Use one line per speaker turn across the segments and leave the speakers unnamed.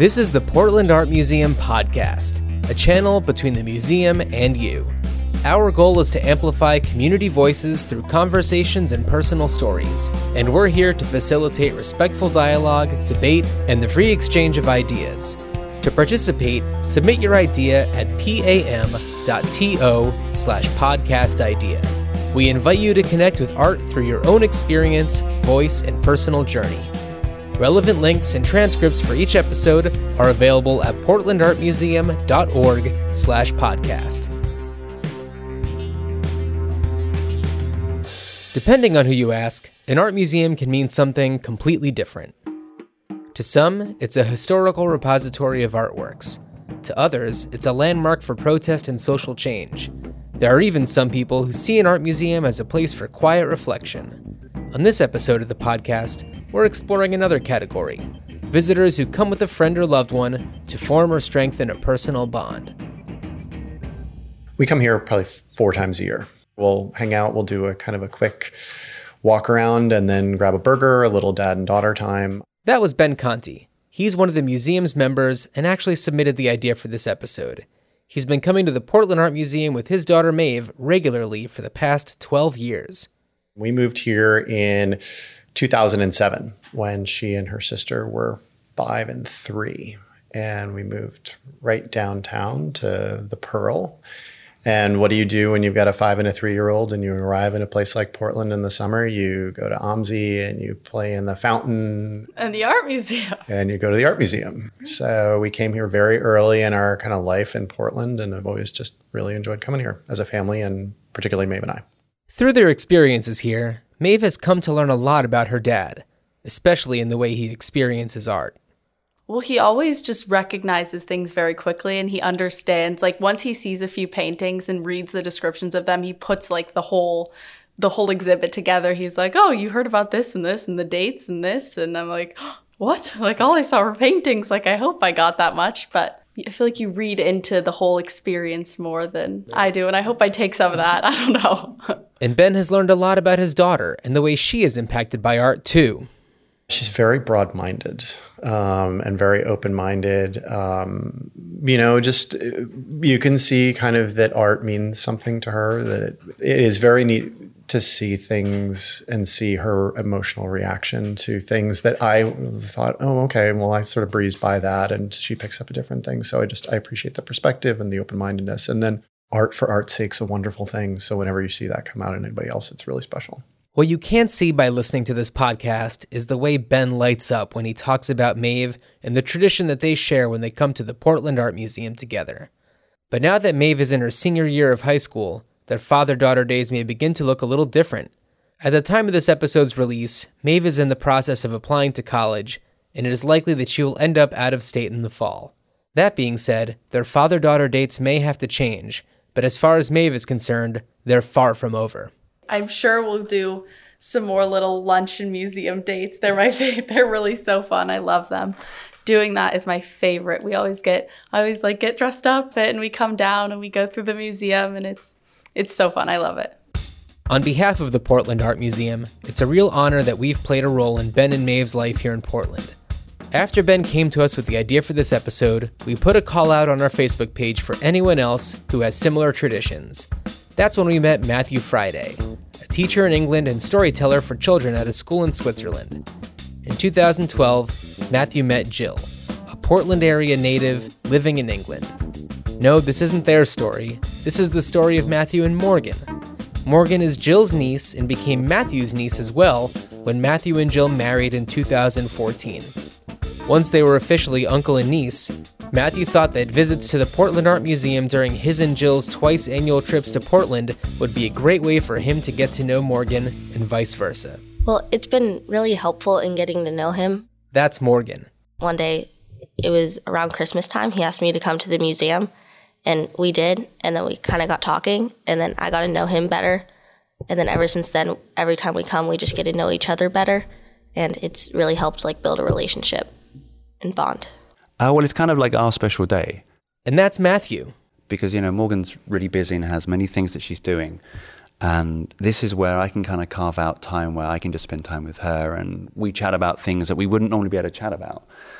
This is the Portland Art Museum podcast, a channel between the museum and you. Our goal is to amplify community voices through conversations and personal stories, and we're here to facilitate respectful dialogue, debate, and the free exchange of ideas. To participate, submit your idea at pam.to/podcastidea. We invite you to connect with art through your own experience, voice, and personal journey. Relevant links and transcripts for each episode are available at portlandartmuseum.org/podcast. Depending on who you ask, an art museum can mean something completely different. To some, it's a historical repository of artworks. To others, it's a landmark for protest and social change. There are even some people who see an art museum as a place for quiet reflection. On this episode of the podcast, we're exploring another category: visitors who come with a friend or loved one to form or strengthen a personal bond.
We come here probably 4 times a year. We'll hang out, we'll do a kind of a quick walk around and then grab a burger, a little dad and daughter time.
That was Ben Conti. He's one of the museum's members and actually submitted the idea for this episode. He's been coming to the Portland Art Museum with his daughter Maeve regularly for the past 12 years.
We moved here in 2007 when she and her sister were 5 and 3. And we moved right downtown to the Pearl. And what do you do when you've got a 5 and a 3-year-old and you arrive in a place like Portland in the summer? You go to OMSI and you play in the fountain.
And the art museum.
And you go to the art museum. So we came here very early in our kind of life in Portland, and I've always just really enjoyed coming here as a family, and particularly Maeve and I.
Through their experiences here, Maeve has come to learn a lot about her dad, especially in the way he experiences art.
Well, he always just recognizes things very quickly, and he understands, like, once he sees a few paintings and reads the descriptions of them, he puts like the whole exhibit together. He's like, oh, you heard about this and this and the dates and this. And I'm like, what? Like, all I saw were paintings. Like, I hope I got that much. But I feel like you read into the whole experience more than I do. And I hope I take some of that. I don't know.
And Ben has learned a lot about his daughter and the way she is impacted by art too.
She's very broad-minded and very open-minded. Just you can see kind of that art means something to her, that it is very neat to see things and see her emotional reaction to things that I thought, oh, okay, well, I sort of breezed by that, and she picks up a different thing. So I appreciate the perspective and the open-mindedness. And then art for art's sake is a wonderful thing. So whenever you see that come out in anybody else, it's really special.
What you can't see by listening to this podcast is the way Ben lights up when he talks about Maeve and the tradition that they share when they come to the Portland Art Museum together. But now that Maeve is in her senior year of high school, their father-daughter days may begin to look a little different. At the time of this episode's release, Maeve is in the process of applying to college, and it is likely that she will end up out of state in the fall. That being said, their father-daughter dates may have to change, but as far as Maeve is concerned, they're far from over.
I'm sure we'll do some more little lunch and museum dates. They're my favorite. They're really so fun. I love them. Doing that is my favorite. I always get dressed up and we come down and we go through the museum, and it's so fun. I love it.
On behalf of the Portland Art Museum, it's a real honor that we've played a role in Ben and Maeve's life here in Portland. After Ben came to us with the idea for this episode, we put a call out on our Facebook page for anyone else who has similar traditions. That's when we met Matthew Friday, a teacher in England and storyteller for children at a school in Switzerland. In 2012, Matthew met Jill, a Portland area native living in England. No, this isn't their story. This is the story of Matthew and Morgan. Morgan is Jill's niece and became Matthew's niece as well when Matthew and Jill married in 2014. Once they were officially uncle and niece, Matthew thought that visits to the Portland Art Museum during his and Jill's twice-annual trips to Portland would be a great way for him to get to know Morgan and vice versa.
Well, it's been really helpful in getting to know him.
That's Morgan.
One day, it was around Christmas time, he asked me to come to the museum, and we did, and then we kind of got talking, and then I got to know him better. And then ever since then, every time we come, we just get to know each other better, and it's really helped build a relationship and bond.
Well, it's kind of like our special day.
And that's Matthew.
Because, Morgan's really busy and has many things that she's doing. And this is where I can kind of carve out time where I can just spend time with her, and we chat about things that we wouldn't normally be able to chat about.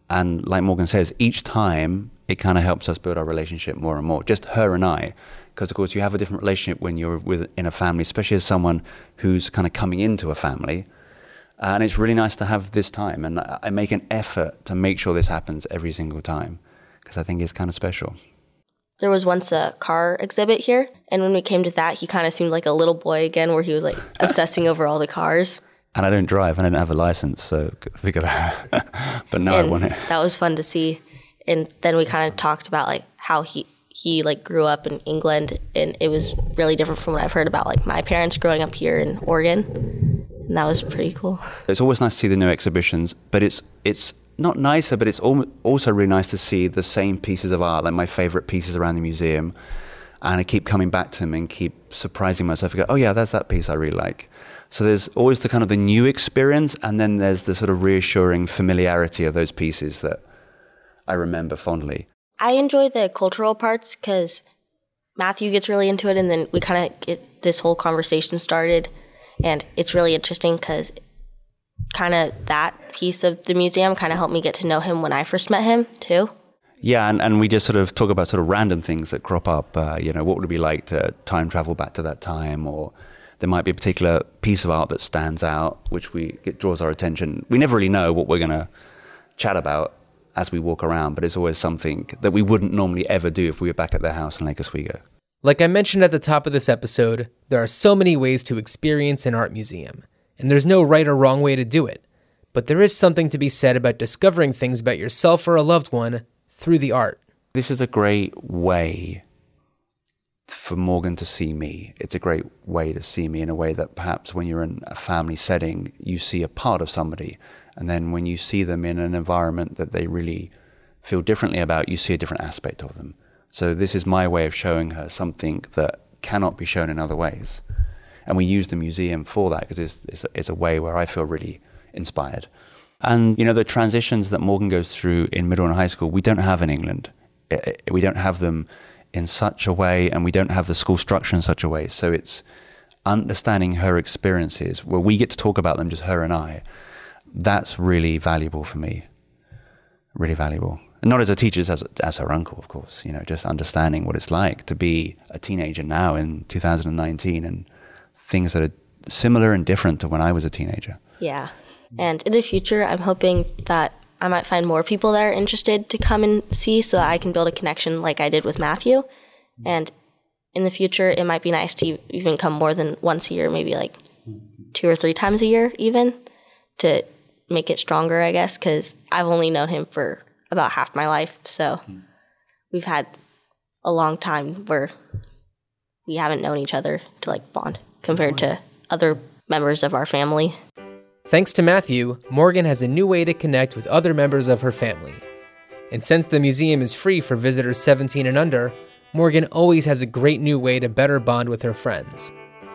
And like Morgan says, each time it kind of helps us build our relationship more and more, just her and I. Because, of course, you have a different relationship when you're in a family, especially as someone who's kind of coming into a family. And it's really nice to have this time. And I make an effort to make sure this happens every single time, because I think it's kind of special.
There was once a car exhibit here, and when we came to that, he kind of seemed like a little boy again, where he was like obsessing over all the cars.
And I don't drive, and I don't have a license, so figure that. But now I want it.
That was fun to see. And then we kind of talked about like how he like grew up in England, and it was really different from what I've heard about like my parents growing up here in Oregon. And that was pretty cool. It's
always nice to see the new exhibitions, but it's not nicer, but it's also really nice to see the same pieces of art, like my favorite pieces around the museum. And I keep coming back to them and keep surprising myself. I go, oh yeah, that's that piece I really like. So there's always the kind of the new experience, and then there's the sort of reassuring familiarity of those pieces that I remember fondly.
I enjoy the cultural parts because Matthew gets really into it, and then we kind of get this whole conversation started. And it's really interesting because kind of that piece of the museum kind of helped me get to know him when I first met him, too.
Yeah, and we just sort of talk about sort of random things that crop up. What would it be like to time travel back to that time? Or there might be a particular piece of art that stands out, which draws our attention. We never really know what we're going to chat about as we walk around, but it's always something that we wouldn't normally ever do if we were back at their house in Lake Oswego.
Like I mentioned at the top of this episode, there are so many ways to experience an art museum, and there's no right or wrong way to do it. But there is something to be said about discovering things about yourself or a loved one through the art.
This is a great way for Morgan to see me. It's a great way to see me in a way that perhaps when you're in a family setting, you see a part of somebody. And then when you see them in an environment that they really feel differently about, you see a different aspect of them. So this is my way of showing her something that cannot be shown in other ways. And we use the museum for that because it's a way where I feel really inspired. And, the transitions that Morgan goes through in middle and high school, we don't have in England. We don't have them in such a way, and we don't have the school structure in such a way. So it's understanding her experiences where we get to talk about them, just her and I. That's really valuable for me. Really valuable. And not as a teacher, as her uncle, of course, just understanding what it's like to be a teenager now in 2019 and things that are similar and different to when I was a teenager.
Yeah. And in the future, I'm hoping that I might find more people that are interested to come and see so that I can build a connection like I did with Matthew. And in the future, it might be nice to even come more than once a year, maybe like 2 or 3 times a year even, to make it stronger, I guess, because I've only known him for about half my life. So we've had a long time where we haven't known each other to like bond compared to other members of our family.
Thanks to Matthew, Morgan has a new way to connect with other members of her family. And since the museum is free for visitors 17 and under, Morgan always has a great new way to better bond with her friends.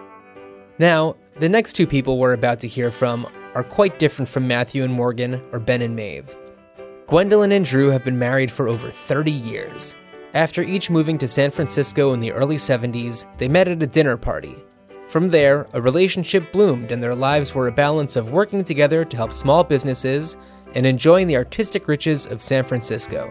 Now, the next 2 people we're about to hear from are quite different from Matthew and Morgan or Ben and Maeve. Gwendolyn and Drew have been married for over 30 years. After each moving to San Francisco in the early 70s, they met at a dinner party. From there, a relationship bloomed and their lives were a balance of working together to help small businesses and enjoying the artistic riches of San Francisco.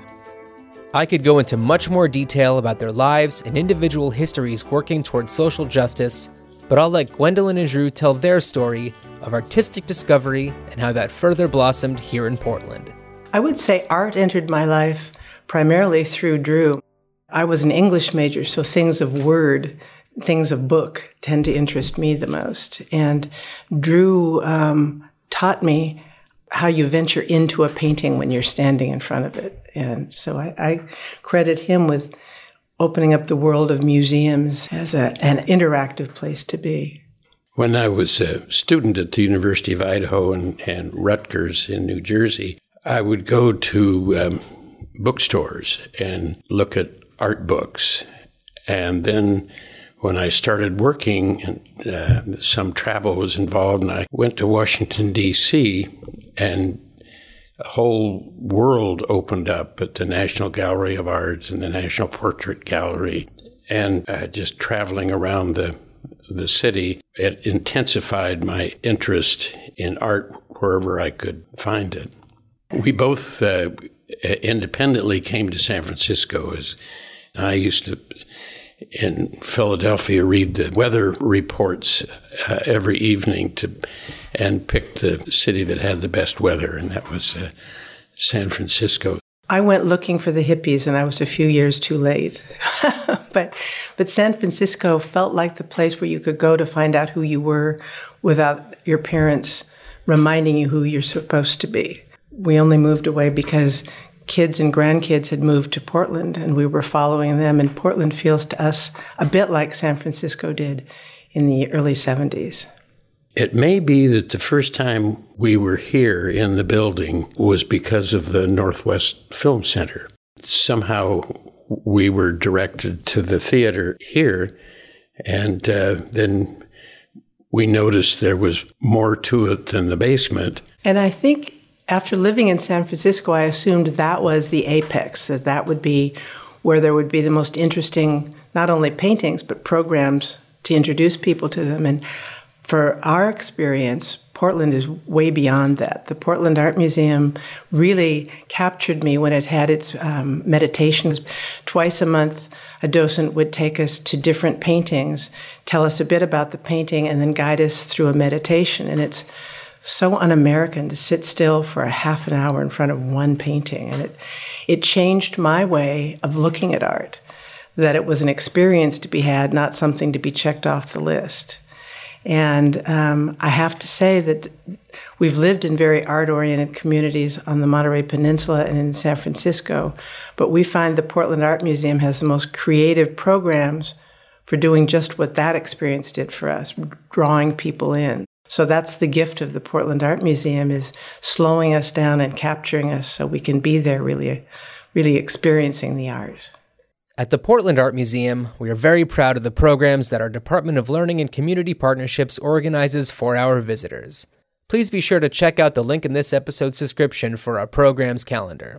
I could go into much more detail about their lives and individual histories working towards social justice, but I'll let Gwendolyn and Drew tell their story of artistic discovery and how that further blossomed here in Portland.
I would say art entered my life primarily through Drew. I was an English major, so things of word, things of book tend to interest me the most. And Drew taught me how you venture into a painting when you're standing in front of it. And so I credit him with opening up the world of museums as an interactive place to be.
When I was a student at the University of Idaho and Rutgers in New Jersey, I would go to bookstores and look at art books. And then when I started working, some travel was involved, and I went to Washington, D.C., and a whole world opened up at the National Gallery of Art and the National Portrait Gallery. And just traveling around the city, it intensified my interest in art wherever I could find it. We both independently came to San Francisco. As I used to, in Philadelphia, read the weather reports every evening and pick the city that had the best weather, and that was San Francisco.
I went looking for the hippies, and I was a few years too late. But San Francisco felt like the place where you could go to find out who you were without your parents reminding you who you're supposed to be. We only moved away because kids and grandkids had moved to Portland, and we were following them, and Portland feels to us a bit like San Francisco did in the early 70s.
It may be that the first time we were here in the building was because of the Northwest Film Center. Somehow we were directed to the theater here, and then we noticed there was more to it than the basement.
And I think after living in San Francisco, I assumed that was the apex, that would be where there would be the most interesting, not only paintings, but programs to introduce people to them. And for our experience, Portland is way beyond that. The Portland Art Museum really captured me when it had its meditations. Twice a month, a docent would take us to different paintings, tell us a bit about the painting, and then guide us through a meditation. And it's so un-American to sit still for a half an hour in front of one painting. And it changed my way of looking at art, that it was an experience to be had, not something to be checked off the list. And I have to say that we've lived in very art-oriented communities on the Monterey Peninsula and in San Francisco, but we find the Portland Art Museum has the most creative programs for doing just what that experience did for us, drawing people in. So that's the gift of the Portland Art Museum, is slowing us down and capturing us so we can be there really, really experiencing the art.
At the Portland Art Museum, we are very proud of the programs that our Department of Learning and Community Partnerships organizes for our visitors. Please be sure to check out the link in this episode's description for our programs calendar.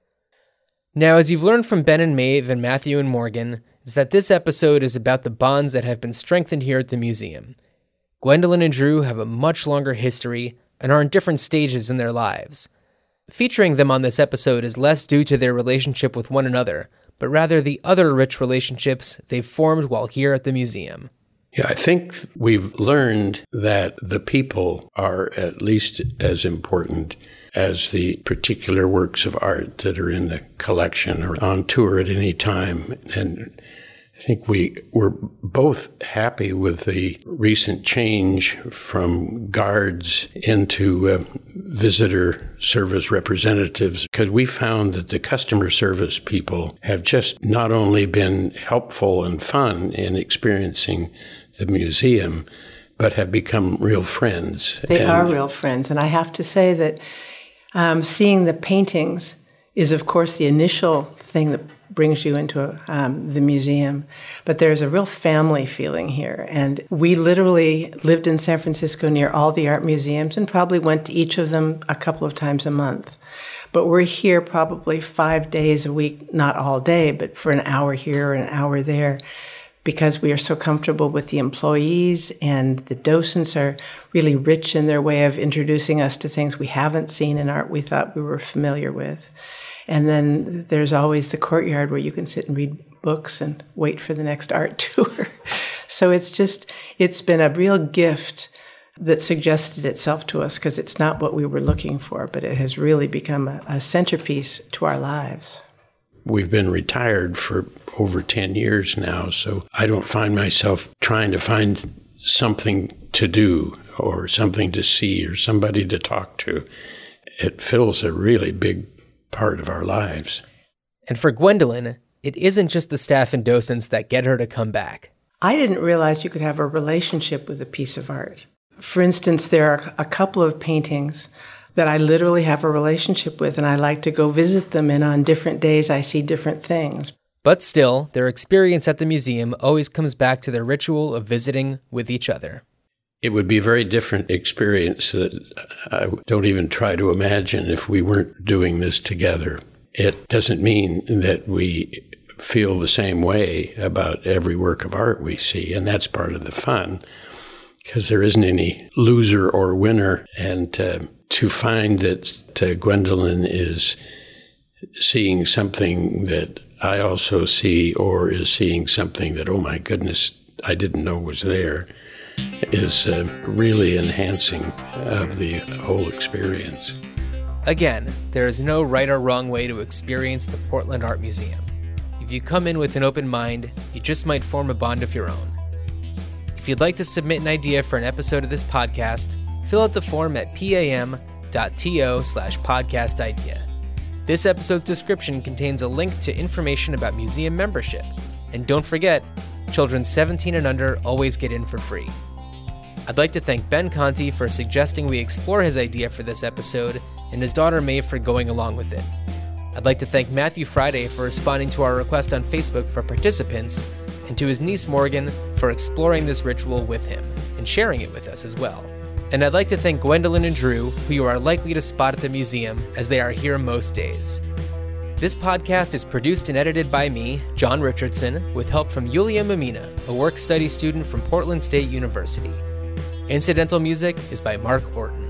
Now, as you've learned from Ben and Maeve and Matthew and Morgan, is that this episode is about the bonds that have been strengthened here at the museum. Gwendolyn and Drew have a much longer history and are in different stages in their lives. Featuring them on this episode is less due to their relationship with one another, but rather the other rich relationships they've formed while here at the museum.
Yeah, I think we've learned that the people are at least as important as the particular works of art that are in the collection or on tour at any time. And I think we were both happy with the recent change from guards into visitor service representatives, because we found that the customer service people have just not only been helpful and fun in experiencing the museum, but have become real friends.
They are real friends. And I have to say that seeing the paintings is, of course, the initial thing that brings you into the museum. But there's a real family feeling here. And we literally lived in San Francisco near all the art museums and probably went to each of them a couple of times a month. But we're here probably 5 days a week, not all day, but for an hour here or an hour there, because we are so comfortable with the employees, and the docents are really rich in their way of introducing us to things we haven't seen in art we thought we were familiar with. And then there's always the courtyard where you can sit and read books and wait for the next art tour. So it's been a real gift that suggested itself to us, because it's not what we were looking for, but it has really become a centerpiece to our lives.
We've been retired for over 10 years now, so I don't find myself trying to find something to do or something to see or somebody to talk to. It fills a really big part of our lives.
And for Gwendolyn, it isn't just the staff and docents that get her to come back.
I didn't realize you could have a relationship with a piece of art. For instance, there are a couple of paintings that I literally have a relationship with, and I like to go visit them, and on different days I see different things.
But still, their experience at the museum always comes back to their ritual of visiting with each other.
It would be a very different experience that I don't even try to imagine if we weren't doing this together. It doesn't mean that we feel the same way about every work of art we see, and that's part of the fun, because there isn't any loser or winner, and to find that Gwendolyn is seeing something that I also see, or is seeing something that, oh my goodness, I didn't know was there, is really enhancing of the whole experience.
Again, there is no right or wrong way to experience the Portland Art Museum. If you come in with an open mind, you just might form a bond of your own. If you'd like to submit an idea for an episode of this podcast, fill out the form at pam.to/podcastidea. This episode's description contains a link to information about museum membership. And don't forget, children 17 and under always get in for free. I'd like to thank Ben Conti for suggesting we explore his idea for this episode, and his daughter Maeve for going along with it. I'd like to thank Matthew Friday for responding to our request on Facebook for participants, and to his niece Morgan for exploring this ritual with him, and sharing it with us as well. And I'd like to thank Gwendolyn and Drew, who you are likely to spot at the museum, as they are here most days. This podcast is produced and edited by me, John Richardson, with help from Yulia Mamina, a work-study student from Portland State University. Incidental music is by Mark Orton.